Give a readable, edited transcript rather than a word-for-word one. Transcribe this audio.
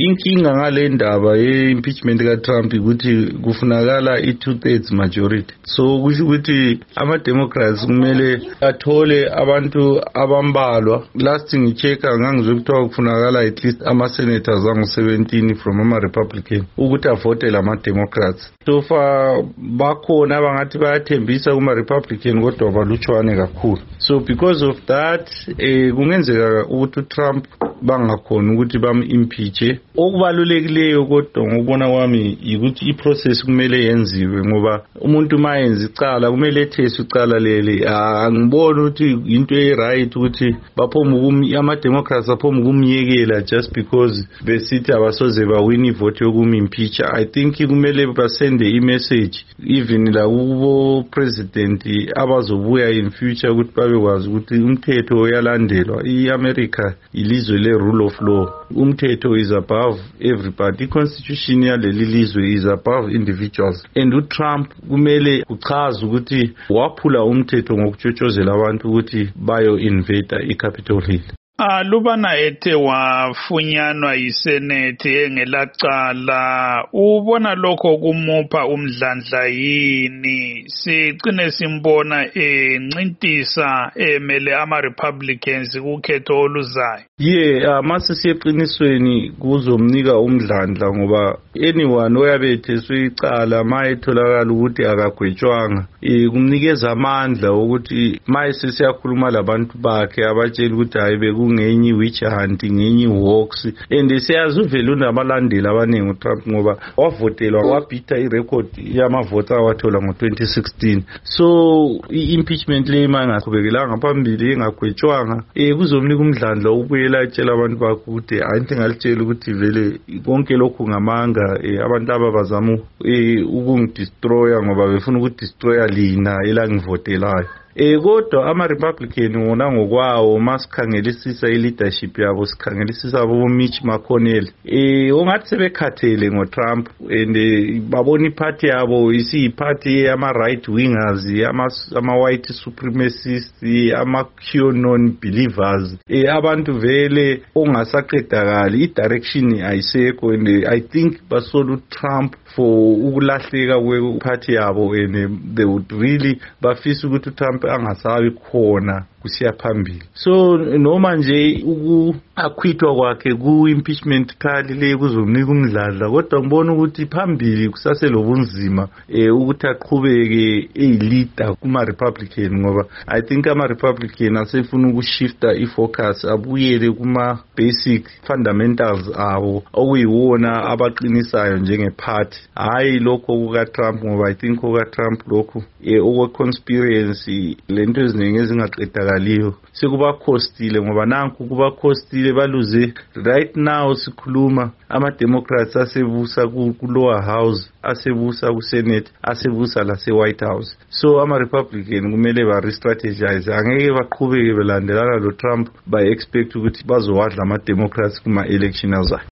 inkinga ngale ndaba ye-impeachment ka-Trump ukuthi kufunakala i-2/3 majority. So kusho ukuthi ama-Democrats kumele athole abantu abambalwa. Last ngichecka ngangizwe kuthiwa kufunakala at least ama-senators angu-17 from ama-Republican ukuthi avotele ama-Democrats. So far bakhona abangathi bayathembisa kuma-Republican kodwa balutshwane kakhulu. So because of that kungenzeka ukuthi uTrump bangakhona ukuthi bam-impeache. Okubalulekileyo kodwa ngokubona kwami ukuthi i-process kumele yenziwe ngoba umuntu mayenza icala kumele ethese icala leli. Angiboni ukuthi into e-right ukuthi ama-Democrats baphoma ukumyekela just because besithi abasoze bawina ivote yokum-impeacha. I think kumele basende i-message even la kubo president abazobuya in future ukuthi babekwazi ukuthi umthetho uyalandelwa. I-America ilizwe le-rule of law. Umthetho is above everybody. I-constitution yaleli lizwe is above individuals. And uTrump kumele kuchaza ukuthi waphula umthetho ngokutshotshozela abantu ukuthi bayo-invade i-Capitol Hill. Lubana ethe wafunyanwa yisenate engelacala, ubona lokho kumupha umdlandla yini? Siqine simbona encintisa emele ama-Republicans kukhetho oluzayo. Mase siyeqinisweni kuzomnika umdlandla ngoba anyone oyabetheswe icala mayetholakala ukuthi akagwetshwanga kumnikeza amandla ukuthi mayese siyakhuluma labantu bakhe abatshela ukuthi hayi bekungenye witch hunt ngenye walks and siyazi uvele unabalandeli abaningi uTrump ngoba wavotelwa wabhitha irecord yamavoti awathola ngo-2016. So i-impeachment le mangaqhubekelanga phambili engagwetshwanga kuzomnika umdlandla ubuyela atshela abantu bakhe ukuthi ayinto engalitshela ukuthi vele konke lokhu ngamanga abantu laba bazama ukungidestroya ngoba befuna ukudestroya lina elangivotelayo. Kodwa ama-Republican wona ngokwawo masikhangelisisa i-leadership yabo sikhangelisisa abo Mitch McConnell ongathi sebekhathele ngoTrump and babona iphathi yabo isiyiphathi yama-right wingers ama-white supremacists ama-QAnon believers abantu vele ongasaqedakali i-direction ayisekho and I think basola uTrump for ukulahleka kwephathi yabo and they would really bafisa ukuthi uTrump angasabi khona kusiya phambili. So noma nje ukuakhwithwa kwakhe ku-impeachment trial le kuzomnika umdlandla kodwa ngibona ukuthi phambili kusaselobunzima ukuthi aqhubeke leader kuma-Republican ngoba I think ama-Republican asefuna ukushifta i-focus abuyele kuma-basic fundamentals abo okuyiwona abaqinisayo njenge-party hayi lokho kuka-Trump ngoba I think kuka-Trump lokhu okwe-conspiracy lento eziningi ezingaqedakaliyo sekubakhostile ngoba nanku kubakhostile baluze. Right now sikhuluma ama-Democrats asebusa ku-lower house asebusa ku-Senate asebusa lase-White House. So ama-Republican kumele ba-restrategize angeke baqhubeke belandelana lo Trump by expect ukuthi bazowadla ama-Democrats kuma-election azayo.